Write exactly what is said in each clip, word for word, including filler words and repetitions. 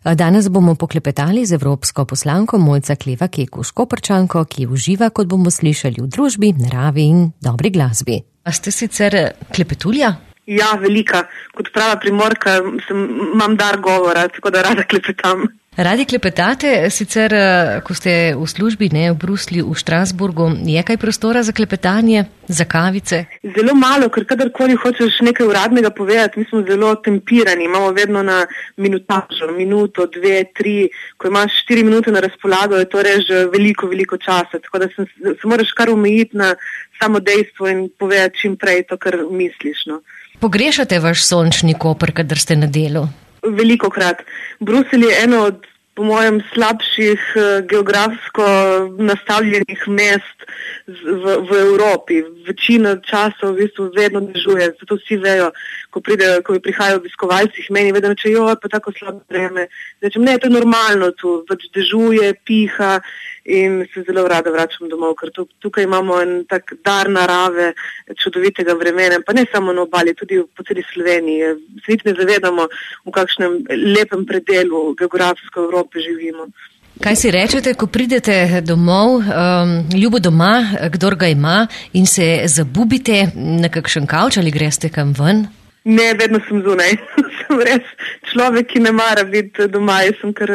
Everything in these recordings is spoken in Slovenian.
Danes bomo poklepetali z evropsko poslanko Mojca Kleva Kekuš Koprčanko, ki uživa, kot bomo slišali, v družbi, naravi in dobri glasbi. A ste sicer klepetulja? Ja, velika. Kot prava Primorka sem, imam dar govora, tako da rada klepetam. Radi klepetate, sicer, ko ste v službi, ne, v Bruslju, v Štrasburgu, je kaj prostora za klepetanje, za kavice? Zelo malo, ker kadarkoli hočeš nekaj uradnega povedati, mi smo zelo tempirani, imamo vedno na minutažo, minuto, dve, tri, ko imaš štiri minute na razpolago, je to res že veliko, veliko časa, tako da sem, se moraš kar omejiti na samo dejstvo in povedati čim prej to, kar misliš, no. Pogrešate vaš sončni Koper, kadar ste na delu? Veliko krat. Bruselj je eno od, po mojem, slabših geografsko nastavljenih mest v, v Evropi. Večina časov v bistvu vedno dežuje, zato vsi vejo, ko, pride, ko prihajajo obiskovalci, meni vedno reče, jo, pa tako slabo vreme. Rečem, ne, to je normalno tu, pač dežuje, piha in se zelo rada vračam domov, ker tukaj imamo en tak dar narave, čudovitega vremena, pa ne samo na obali, tudi po celi Sloveniji. Se niti ne zavedamo, v kakšnem lepem predelu geografsko Evrope živimo. Kaj si rečete, ko pridete domov, um, ljubo doma, kdor ga ima, in se zabubite na kakšen kavč ali greste kam ven? Ne, vedno sem zunaj. Sem res človek, ki ne mara biti doma. Jaz sem kar,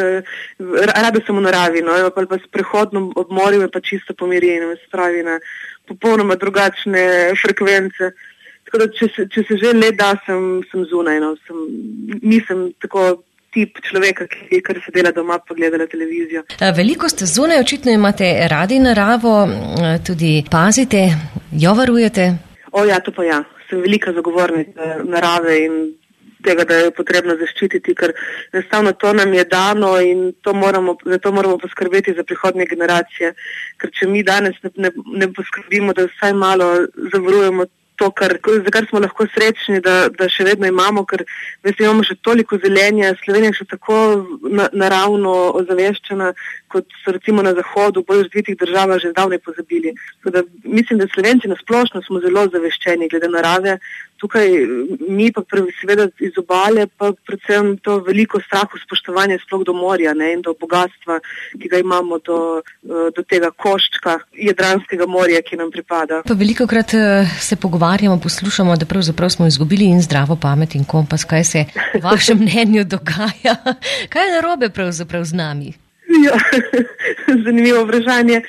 rada sem v naravi, no, pa, pa s prehodnom ob morju me pa čisto pomiri in me spravi na popolnoma drugačne frekvence. Tako da, če se, če se že le da, sem, sem zunaj, no, sem, nisem tako tip človeka, ki kar se dela doma, pa gledala televizijo. Veliko ste zunaj, očitno imate radi naravo, tudi pazite, jo varujete? O ja, to pa ja. Sem velika zagovornica narave in tega, da je potrebno zaščititi, ker enostavno to nam je dano in to moramo, za to moramo poskrbeti za prihodnje generacije. Ker če mi danes ne, ne, ne poskrbimo, da vsaj malo zavarujemo to, kar, za kar smo lahko srečni, da, da še vedno imamo, ker veste, imamo še toliko zelenja, Slovenija je še tako na, naravno ozaveščena, kot so recimo na zahodu, bolj razvitih državah že zdavnaj pozabili. Da, mislim, da Slovenci nasplošno smo zelo zaveščeni glede narave. Tukaj mi pa seveda iz obale pa predvsem to veliko strahu spoštovanja sploh do morja, ne, in do bogatstva, ki ga imamo, do, do tega koščka Jadranskega morja, ki nam pripada. Pa velikokrat se pogovarjamo, poslušamo, da pravzaprav smo izgubili in zdravo pamet in kompas. Kaj se v vašem mnenju dogaja? Kaj je narobe pravzaprav z nami? Ja, zanimivo vprašanje.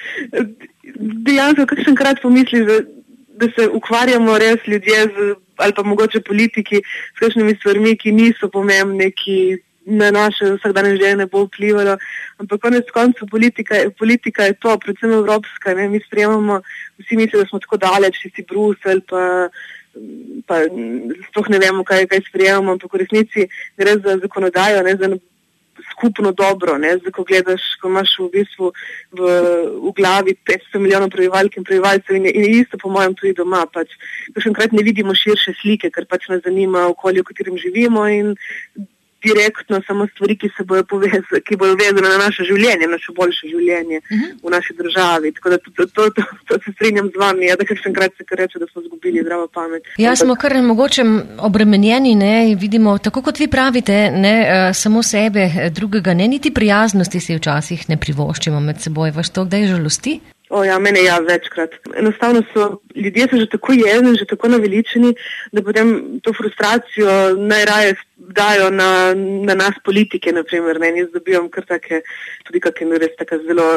Dejansko kakšenkrat pomisliš, da, da se ukvarjamo res ljudje z, ali pa mogoče politiki s kakšnimi stvarmi, ki niso pomembne, ki na naše vsakdanje življenje ne bo vplivalo. Ampak konec koncev politika, politika je to, predvsem evropska. Ne? Mi sprejemamo, vsi mislijo, da smo tako daleč, tisti Bruselj, pa, pa sploh ne vemo, kaj, kaj sprejemamo, ampak v resnici gre za zakonodajo, ne za skupno dobro, ne, zdaj, ko gledaš, ko imaš v bistvu v, v glavi petsto milijonov prebivalk in prebivalcev in, in isto po mojem tudi doma, pač, kakšenkrat ne vidimo širše slike, ker pač nas zanima okolje, v katerem živimo in direktno samo stvari, ki se bojo povezane, ki bojo vezane na naše življenje, naše boljše življenje uh-huh. v naši državi. Tako da to, to, to, to, to se strinjam z vami, ja, da kakšenkrat se kar reče, da smo izgubili zdravo pamet. Ja, smo kar mogoče obremenjeni, ne, vidimo, tako kot vi pravite, ne, samo sebe, drugega ne, niti prijaznosti si včasih ne privoščimo med seboj. Vas to kdaj žalosti? O ja, mene ja, večkrat. Enostavno so, ljudje so že tako jezni, že tako naveličeni, da potem to frustracijo najraje dajo na, na nas politike, naprimer, ne, in jaz dobivam kar take, tudi kakšne res taka zelo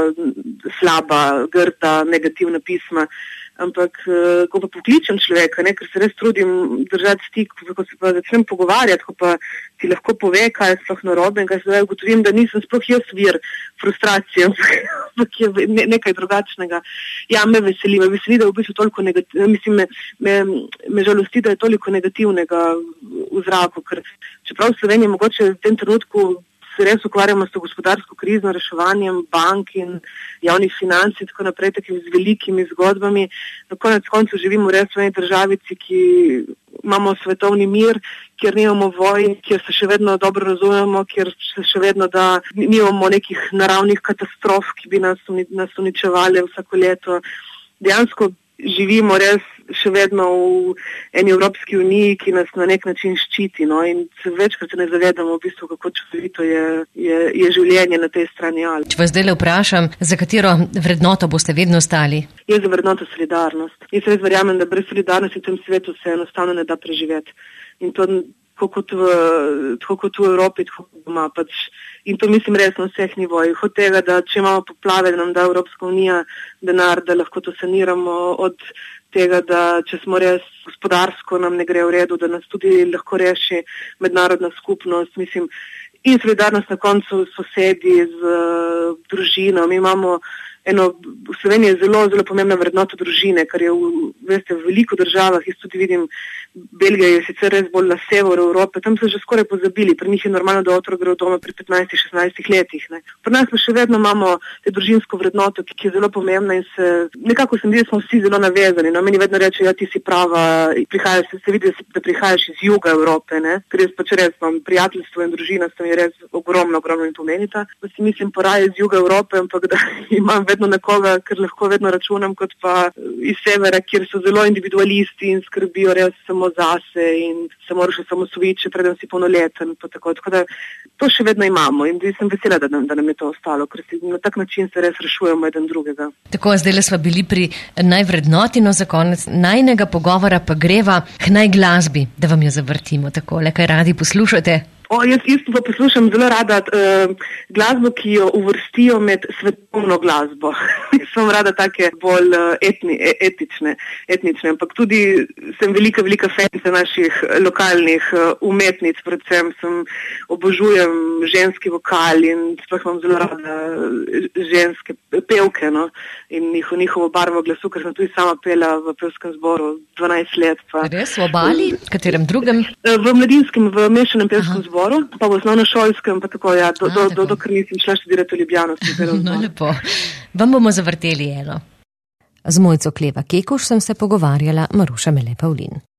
slaba, grda, negativna pisma. Ampak, ko pa pokličem človeka, ne, ker se res trudim držati stik, ko se pa začnem pogovarjati, ko pa ti lahko pove, kaj je sploh narobe in kaj se da ugotovim, da nisem sploh jaz vir frustracije, ampak je nekaj drugačnega. Ja, me veseli, me veseli, da v bistvu toliko negativnega, mislim, me, me, me žalosti, da je toliko negativnega v zraku, ker čeprav v Sloveniji mogoče v tem trenutku se res ukvarjamo s to gospodarsko krizo, reševanjem bank in javnih financ in tako naprej, takimi z velikimi zgodbami. Na konec koncu živimo res v eni državici, ki imamo svetovni mir, kjer nimamo vojn, kjer se še vedno dobro razumemo, kjer se še vedno da nimamo nekih naravnih katastrof, ki bi nas, nas uničevali vsako leto. Dejansko živimo res še vedno v eni Evropski uniji, ki nas na nek način ščiti, no, in se večkrat se ne zavedamo v bistvu, kako čudovito je, je, je življenje na tej strani Alp. Če vas zdaj le vprašam, za katero vrednoto boste vedno stali? Je za vrednoto solidarnost. Jaz res verjamem, da brez solidarnosti v tem svetu se enostavno ne da preživeti. In to tako kot v, tako kot v Evropi, tako kot doma. Pač. In to mislim res na vseh nivojih. Od tega, da če imamo poplave, da nam da Evropska unija denar, da lahko to saniramo, od tega, da če smo res gospodarsko nam ne gre v redu, da nas tudi lahko reši mednarodna skupnost, mislim, in solidarnost na koncu sosedi z uh, družino. Mi imamo eno, v Sloveniji je zelo, zelo pomembna vrednota družine, kar je v, veste, v veliko državah, jaz tudi vidim, Belgija je sicer res bolj na severu Evrope, tam so že skoraj pozabili, pri njih je normalno, da otrok gre v doma pri petnajstih šestnajstih letih. Ne. Pri nas pa še vedno imamo te družinsko vrednoto, ki, ki je zelo pomembna in se, nekako se mi zdi, da smo vsi zelo navezani. No. Meni vedno reče, ja, ti si prava, prihajaš, se vidi, da prihajaš iz juga Evrope, ne. Ker jaz pač res imam prijateljstvo in družina, sta mi res ogromno, ogromno in pomenita. Pa si mislim, poraje iz juga Evrope, ampak da imam vedno nekoga, ker lahko vedno računam, kot pa iz severa, kjer so zelo individualisti in skrbijo res samo zase in se moraš samo osvojiti, preden si polnoleten. Tako, tako da to še vedno imamo in sem vesela, da nam, da nam je to ostalo, ker si na tak način se res rešujemo eden drugega. Tako, zdaj smo bili pri najvrednoti, no za konec najnega pogovora pa greva k najglasbi, da vam jo zavrtimo takole, kaj radi poslušate. O, jaz isto pa poslušam zelo rada uh, glasbo, ki jo uvrstijo med svetovno glasbo. Sem rada take bolj uh, etni, etične, etnične, ampak tudi sem velika, velika fanice naših lokalnih uh, umetnic, predvsem sem obožujem ženski vokal in sploh imam zelo rada ženske pevke, no, in njihovo, njihovo barvo glasu, ker sem tudi sama pela v pevskem zboru dvanajst let. Pa. Res, v Obali? V katerem drugem? V mladinskem, v mešanem pevskem Aha. zboru. Pa v osnovnošolskem, pa tako, ja, do, A, do, do, dokler nisem šla študirati v Ljubljano. No, lepo. Vam bomo zavrteli eno. Z Mojco Kleva Kekuš sem se pogovarjala, Maruša Mele Pavlin.